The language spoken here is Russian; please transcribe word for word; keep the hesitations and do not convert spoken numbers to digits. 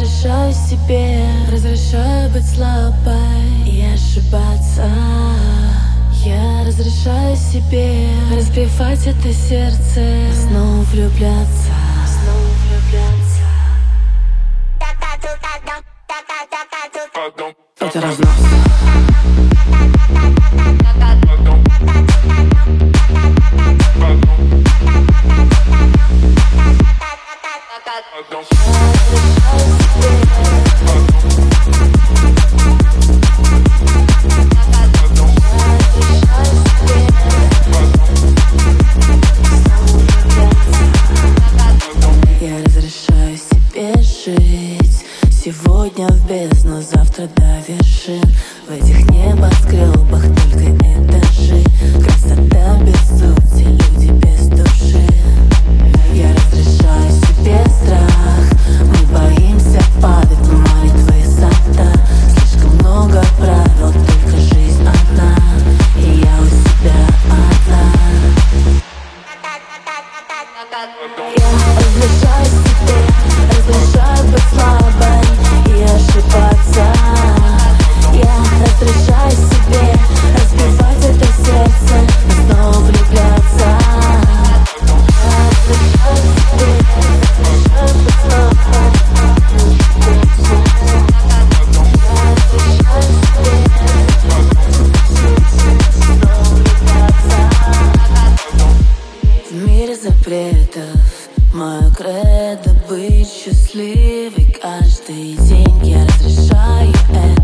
разрешаю себе, разрешаю быть слабой и ошибаться. Я разрешаю себе разбивать это сердце, снова влюбляться, снова влюбляться. Это разнос. Я разрешаю себе жить сегодня в бездну, завтра до вершин. В этих небоскребах только этажи, красота без сути, люди без души. Я разрешаю себе страх, мы боимся падать, но молитва высота. Слишком много правил, только жизнь одна, и я у себя одна. Я разрешаю себе, разрешаю быть слабой и ошибаться. Я разрешаю себе разбивать это сердце, но снова влюбляться. Я разрешаю себе, разрешаю быть слабой. Я разрешаю себе в мире запретов. Мое кредо быть счастливой каждый день. Я разрешаю это.